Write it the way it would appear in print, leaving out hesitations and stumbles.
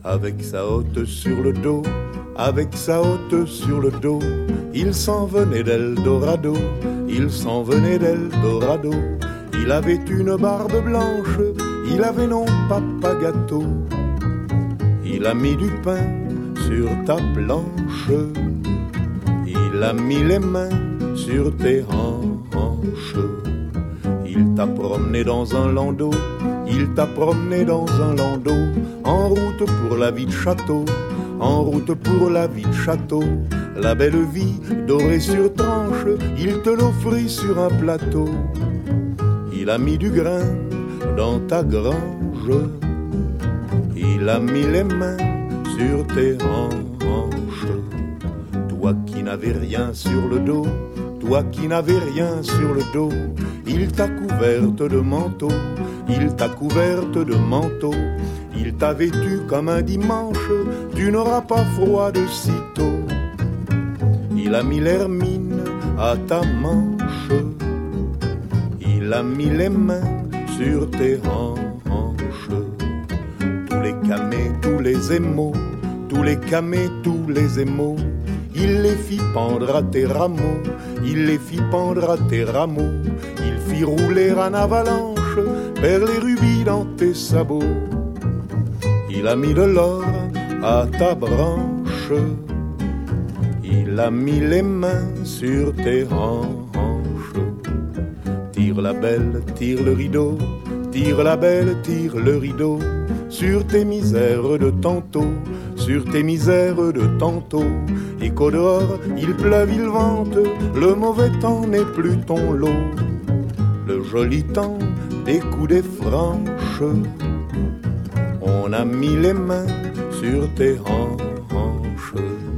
avec sa hotte sur le dos, avec sa hotte sur le dos. Il s'en venait d'Eldorado, il s'en venait d'Eldorado. Il avait une barbe blanche, il avait non papa gâteau. Il a mis du pain sur ta planche, il a mis les mains sur tes hanches. Il t'a promené dans un landau, il t'a promené dans un landau, en route pour la vie de château, en route pour la vie de château. La belle vie dorée sur tranche, il te l'offrit sur un plateau. Il a mis du grain dans ta grange, il a mis les mains sur tes hanches. Toi qui n'avais rien sur le dos, toi qui n'avais rien sur le dos, il t'a couverte de manteau, il t'a couverte de manteau. Il t'a vêtu comme un dimanche, tu n'auras pas froid de sitôt. Il a mis l'hermine à ta manche, il a mis les mains sur tes hanches. Tous les camés, tous les émaux, tous les camés, tous les émaux, il les fit pendre à tes rameaux, il les fit pendre à tes rameaux. Il fit rouler en avalanche vers les rubis dans tes sabots. Il a mis de l'or à ta branche, il a mis les mains sur tes hanches. Tire la belle, tire le rideau, tire la belle, tire le rideau, sur tes misères de tantôt, sur tes misères de tantôt. Et qu'au dehors, il pleuve, il vente, le mauvais temps n'est plus ton lot. Le joli temps des coups des franches, on a mis les mains sur tes hanches.